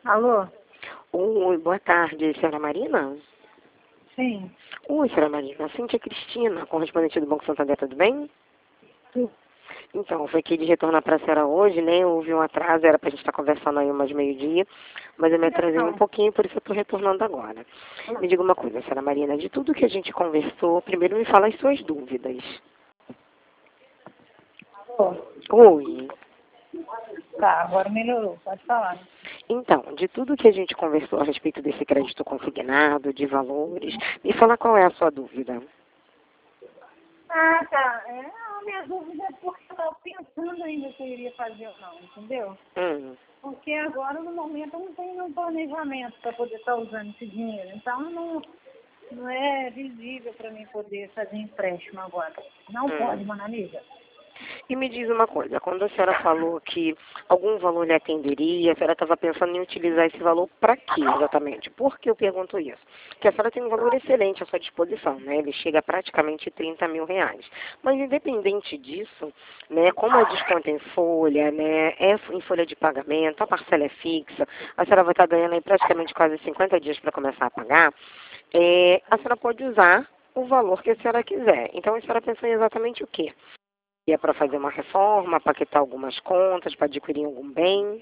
Alô? Oi, boa tarde, senhora Marina? Sim. Oi, senhora Marina. Cíntia Cristina, correspondente do Banco Santander, tudo bem? Tu- Então, foi aqui de retornar para a senhora hoje, né? Houve um atraso, era para a gente estar conversando aí umas meio-dia, mas eu me atrasei um pouquinho, por isso eu estou retornando agora. Me diga uma coisa, senhora Marina, de tudo que a gente conversou, primeiro me fala as suas dúvidas. Alô? Oi. Tá, agora melhorou. Pode falar. Então, de tudo que a gente conversou a respeito desse crédito consignado, de valores, me fala qual é a sua dúvida. Ah, tá. A minha dúvida é porque eu estava pensando ainda se eu iria fazer ou não, entendeu? Hum. Porque agora, no momento, eu não tenho um planejamento para poder estar usando esse dinheiro. Então, não é visível para mim poder fazer empréstimo agora. Não pode, Manalisa. E me diz uma coisa, quando a senhora falou que algum valor lhe atenderia, a senhora estava pensando em utilizar esse valor para quê exatamente? Por que eu pergunto isso? Porque a senhora tem um valor excelente à sua disposição, né? Ele chega a praticamente 30 mil reais. Mas independente disso, né, como é desconto em folha, né, é em folha de pagamento, a parcela é fixa, a senhora vai estar ganhando aí praticamente quase 50 dias para começar a pagar, a senhora pode usar o valor que a senhora quiser. Então a senhora pensou em exatamente o quê? É para fazer uma reforma, para quitar algumas contas, para adquirir algum bem?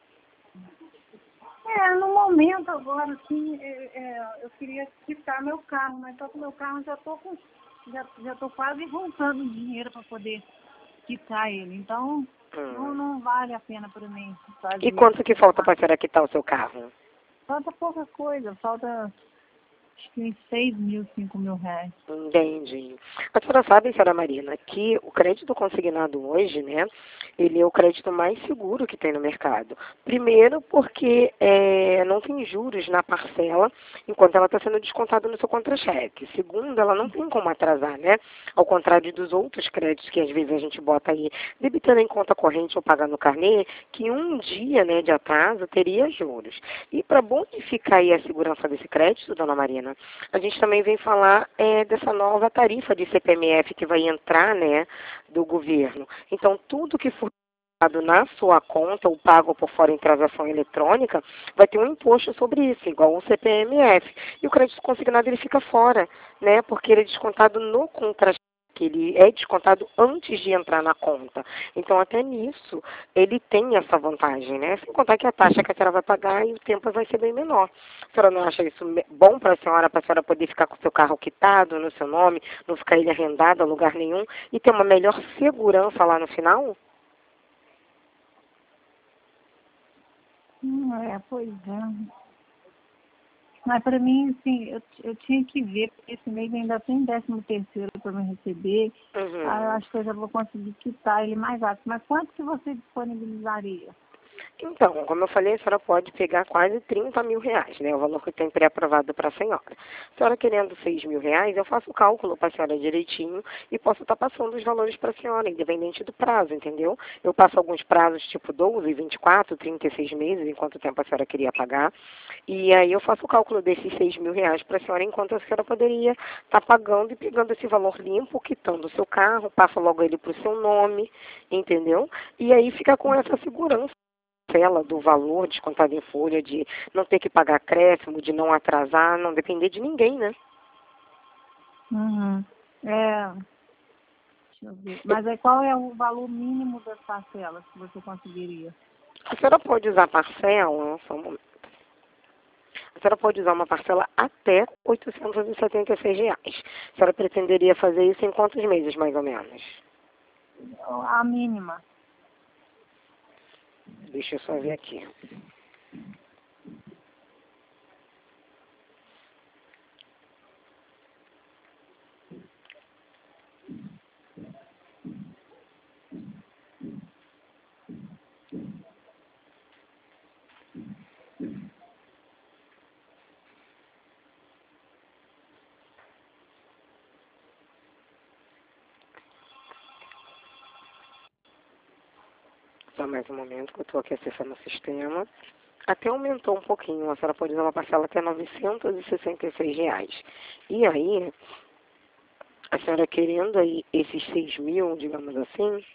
No momento agora, assim, eu queria quitar meu carro, mas só que meu carro já tô quase juntando dinheiro para poder quitar ele. Então, não vale a pena para mim E fazer. quanto que falta para a senhora quitar o seu carro? Falta pouca coisa, falta acho que uns 6 mil, 5 mil reais. Entendi. A senhora sabe, senhora Marina, que o crédito consignado hoje, né, ele é o crédito mais seguro que tem no mercado. Primeiro, porque não tem juros na parcela enquanto ela está sendo descontada no seu contra-cheque. Segundo, ela não tem como atrasar, né? Ao contrário dos outros créditos que às vezes a gente bota aí debitando em conta corrente ou pagando no carnê, que um dia, né, de atraso teria juros. E para bonificar aí a segurança desse crédito, dona Marina, a gente também vem falar dessa nova tarifa de CPMF que vai entrar, né, do governo. Então, tudo que for pagado na sua conta ou pago por fora em transação eletrônica, vai ter um imposto sobre isso, igual o CPMF. E o crédito consignado ele fica fora, né, porque ele é descontado no contra que ele é descontado antes de entrar na conta. Então, até nisso, ele tem essa vantagem, né? Sem contar que a taxa que a senhora vai pagar e o tempo vai ser bem menor. A senhora não acha isso bom para a senhora poder ficar com o seu carro quitado no seu nome, não ficar ele arrendado a lugar nenhum e ter uma melhor segurança lá no final? Pois é. Mas para mim, assim, eu tinha que ver, porque esse mês ainda tem 13º para me receber. Aí eu Uhum. acho que eu já vou conseguir quitar ele mais rápido. Mas quanto que você disponibilizaria? Então, como eu falei, a senhora pode pegar quase 30 mil reais, né? O valor que tem pré-aprovado para a senhora. A senhora querendo 6 mil reais, eu faço o cálculo para a senhora direitinho e posso estar passando os valores para a senhora, independente do prazo, entendeu? Eu passo alguns prazos tipo 12, 24, 36 meses, em quanto tempo a senhora queria pagar. E aí eu faço o cálculo desses 6 mil reais para a senhora, enquanto a senhora poderia estar pagando e pegando esse valor limpo, quitando o seu carro, passa logo ele para o seu nome, entendeu? E aí fica com essa segurança do valor descontado em folha, de não ter que pagar acréscimo, de não atrasar, não depender de ninguém, né? Uhum. Deixa eu ver. Mas aí qual é o valor mínimo das parcelas que você conseguiria? A senhora pode usar parcela, só um momento. A senhora pode usar uma parcela até R$ 876. A senhora pretenderia fazer isso em quantos meses, mais ou menos? A mínima. Deixa eu só ver aqui. Só mais um momento que eu estou aqui acessando o sistema. Até aumentou um pouquinho. A senhora pode usar uma parcela até R$ 966 reais. E aí, a senhora querendo aí esses 6 mil, digamos assim,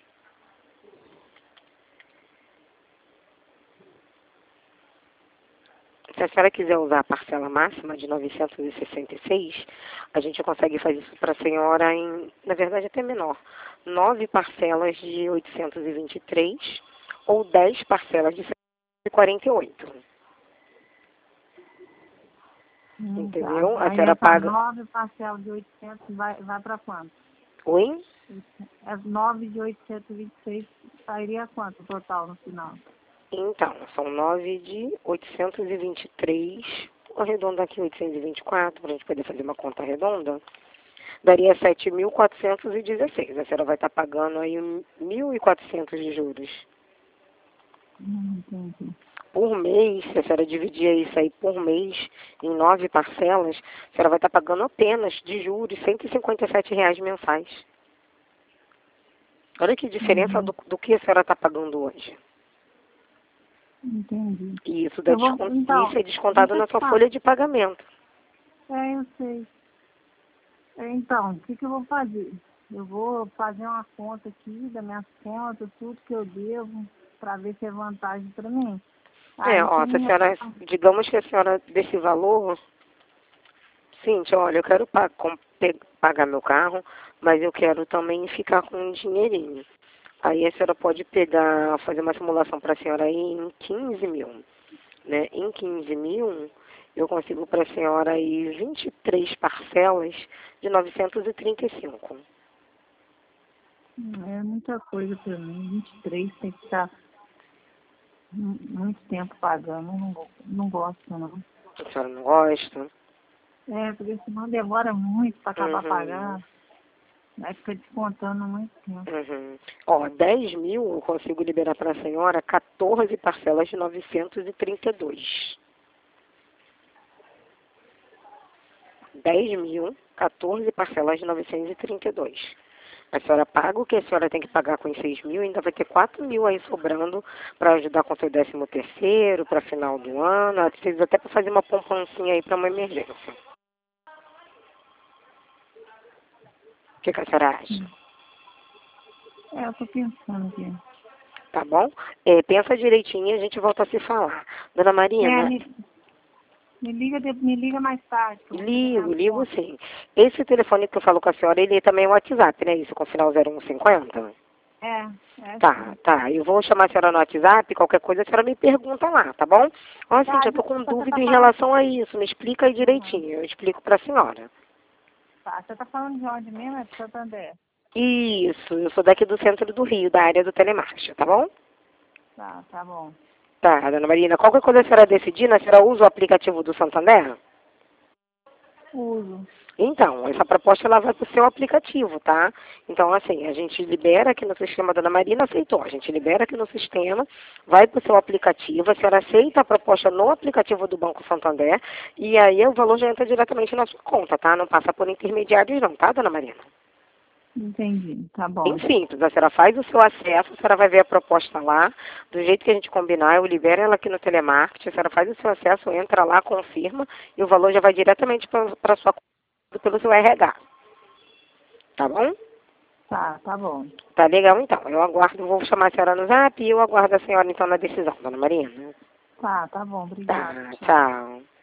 Se a senhora quiser usar a parcela máxima de 966, a gente consegue fazer isso para a senhora em, na verdade, até menor. 9 parcelas de 823 ou 10 parcelas de 148. Entendeu? A Aí senhora essa paga... 9 parcelas de 800 vai para quanto? Oi? As 9 de 826 sairia quanto total no final? Então, são 9 de 823, arredonda aqui 824, para a gente poder fazer uma conta redonda, daria 7.416. A senhora vai estar pagando aí 1.400 de juros. Entendi. Por mês, se a senhora dividir isso aí por mês em 9 parcelas, a senhora vai estar pagando apenas de juros R$ 157 mensais. Olha que diferença do que a senhora está pagando hoje. Entendi. E isso, Então, isso é descontado deixa eu na te sua falar. folha de pagamento. Eu sei. Então, o que eu vou fazer? Eu vou fazer uma conta aqui das minhas contas, tudo que eu devo, para ver se é vantagem para mim. Aí, Ó, se a senhora, digamos que a senhora desse valor, Cíntia, olha, eu quero pagar meu carro, mas eu quero também ficar com um dinheirinho. Aí a senhora pode fazer uma simulação para a senhora aí em 15 mil, né? Em 15 mil, eu consigo para a senhora aí 23 parcelas de 935. é muita coisa para mim. 23 tem que estar muito tempo pagando. Não gosto, não. A senhora não gosta? Porque senão demora muito para acabar Uhum. pagando. Vai ficar descontando muito tempo. Uhum. Ó, 10 mil eu consigo liberar para a senhora 14 parcelas de 932. 10 mil, 14 parcelas de 932. A senhora paga o que a senhora tem que pagar com os 6 mil, ainda vai ter 4 mil aí sobrando para ajudar com o seu 13º, para final do ano, às vezes até para fazer uma poupancinha aí para uma emergência. O que a senhora acha? Eu tô pensando aqui. Tá bom? Pensa direitinho e a gente volta a se falar. Dona Marina, Me liga mais tarde. Que eu vou fazer minhas ligo contas. sim. Esse telefone que eu falo com a senhora, ele também é o WhatsApp, né? Isso, com final 0150? Sim. Tá. Eu vou chamar a senhora no WhatsApp, qualquer coisa a senhora me pergunta lá, tá bom? Ó, Cíntia, eu tô com Você dúvida tá em falando... relação a isso. Me explica aí Uhum. direitinho. Eu explico pra senhora. Tá, você tá falando de onde mesmo? É de Santander. Isso, eu sou daqui do centro do Rio, da área do telemarketing, tá bom? Tá bom. Tá, dona Marina, qualquer coisa a senhora decidir, a senhora usa o aplicativo do Santander? Uso. Então, essa proposta ela vai para o seu aplicativo, tá? Então, assim, a gente libera aqui no sistema, a dona Marina aceitou, a gente libera aqui no sistema, vai para o seu aplicativo, a senhora aceita a proposta no aplicativo do Banco Santander, e aí o valor já entra diretamente na sua conta, tá? Não passa por intermediários não, tá, dona Marina? Entendi. Tá Bem bom. simples, a senhora faz o seu acesso, a senhora vai ver a proposta lá, do jeito que a gente combinar, eu libero ela aqui no telemarketing, a senhora faz o seu acesso, entra lá, confirma, e o valor já vai diretamente para a sua conta pelo seu RH. Tá bom? Tá bom. Tá legal então. Eu aguardo, vou chamar a senhora no zap e eu aguardo a senhora então na decisão, dona Marina. Tá bom. Obrigada. Tá, Tchau. tchau.